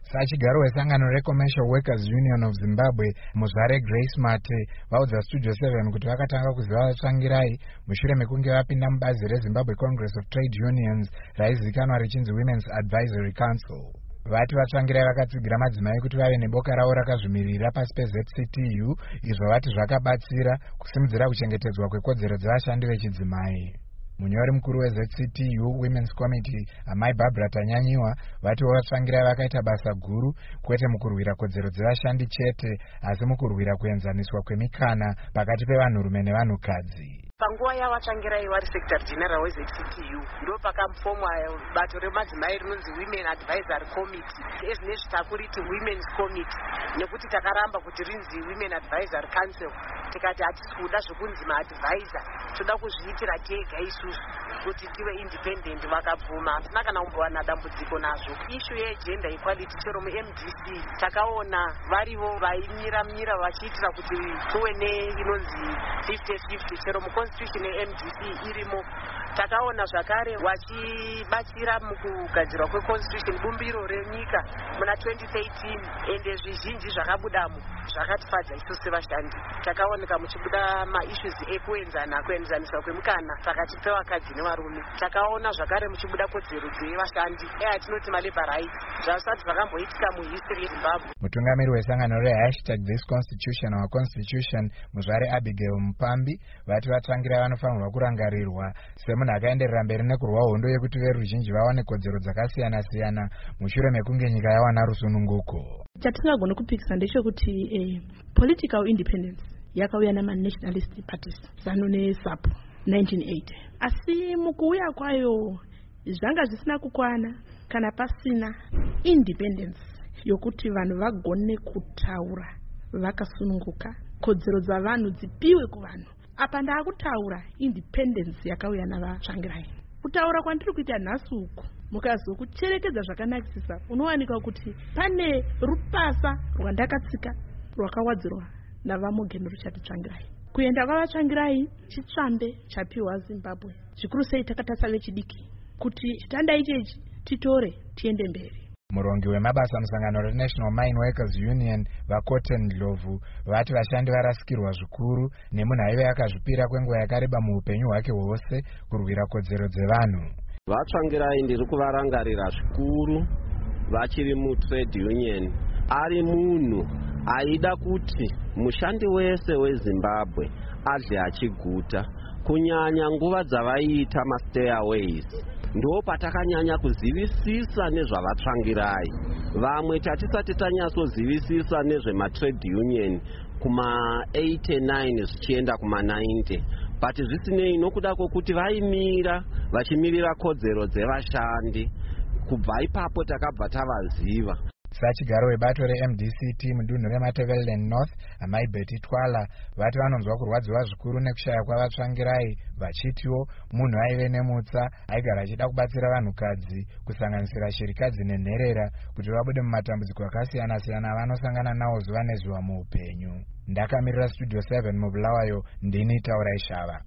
Sachigaro wesangano reCommercial Workers Union of Zimbabwe, Muzvare Grace Mate, vaudza Studio 7 kuti vakatanga kuziva vatsvangirai mushure mekunge vapinda mubazi reZimbabwe Congress of Trade Unions raizivikanwa richinzi Women's Advisory Council. Vati vatsvangirai vakatsigira madzimai kuti vave neboka ravo rakazvimirira pasi peZCTU, izvo vati zvakabatsira kusimudzira kuchengetedzwa kwekodzero dzevashandi vechidzimai. Munyori mukuru weZCTU Women's Committee, Amai Barbara Tanyanyiwa, vatiwo vatsvangirai vakaita basa guru kwete mukurwira kodzero dzevashandi chete, asi mukurwira kuenzaniswa kwemikana pakati pevanhurume nevanhukadzi. Panguva yavatsvangirai vari Secretary General weZCTU ndo pakamufomwa bato remadzimai rinonzi Women Advisory Committee, ezvinezvi takuriti Women's Committee, nekuti takaramba kuti rinzi Women Advisory Council. Tikati hatisi kuda zvokunzi maadvisor, toda kuzviitira tega isusu kuti tive independent. Vakabvuma, hatina kana kumbowana dambudziko nazvo. Issue yegender equality chero muMDC takaona varivo vaimira vachiitira kuti kuve neinonzi 50-50 chero muconstitution yeMDC irimo. Takaona zvakare vachibatsira mukugadzirwa kweconstitution bumbiro renyika muna 2013, ende zvizhinji zvakabudamo zvakatifadza isusu sevashandi. Takaoneka muchibuda maissues kuenzaniswa kwemukana pakati pevakadzi nevarume. Takaona zvakare muchibuda kodzero dzevashandi atinoti malabor rights, zvasati zvakamboitika muhistory yeZimbabwe. Mutungamiri wesangano #ThisConstitution Our Constitution, Muzvare Abigail Mupambi, vati vatsvangirai vanofanirwa kurangarirwa semunhu akaenderera mberi nekurwa hondo yekuti veruzhinji vawane kodzero dzakasiyana-siyana mushure mekunge nyika yawana rusununguko. Chatingagona kupikisa ndechekuti political independence yakauya nama-nationalist parties ZANU neSAPO 1980, asi mukuuya kwayo zvanga zvisina kukwana kana pasina independence yokuti vanhu vagone kutaura vakasununguka, kodzero dzavanhu dzipiwe kuvanhu. Apa ndakutaura independence yakauya navatsvangirai. Kutaura kwandiri kuita nhasi uku, mukazokucherekedza zvakanakisisa, unowanika kuti pane rupasa rwandakatsika rwakawadzirwa navaMorgan Richard Tsvangirai. Kuenda kwavatsvangirai chitsvambe chapiwa Zimbabwe, zvikuru sei takatarisa vechidiki kuti chitanda ichechi titore tiende mberi. Murongi wemabasa musangano reNational Mine Workers Union, vaCotton Ndlovu, vati vashandi varasikirwa zvikuru nemunhu aive akazvipira kwenguva yakareba muupenyu hwake hwose kurwira kodzero dzevanhu. Vatsvangirai ndiri kuvarangarira zvikuru vachiri mutrade union. Ari munhu aida kuti mushandi wese weZimbabwe adle achiguta, kunyanya nguva dzavaiita mastairways. Ndo patakanyanya kuzivisisa nezvavatsvangirai. Vamwe tatisati tanyatsozivisisa nezvematrade union kuma 89 zvichienda kuma 90, but zvisinei nokuda kwokuti vaimira vachimirira kodzero dzevashandi. Kubva ipapo takabva tavaziva. Sachigaro webato reMDCT mudunhu reMatabeleland North, Amai Betty Twala, vati vanonzwa kurwadziwa zvikuru nekushaya kwavatsvangirai, vachitiwo munhu aive nemutsa aigara achida kubatsira vanhukadzi kusanganisira shirikadzi nenherera kuti vabude mumatambudziko akasiyana-siyana avanosangana nawo zuva nezuva muupenyu. Ndakamirira Studio 7 muBulawayo, ndini Taurai Shava.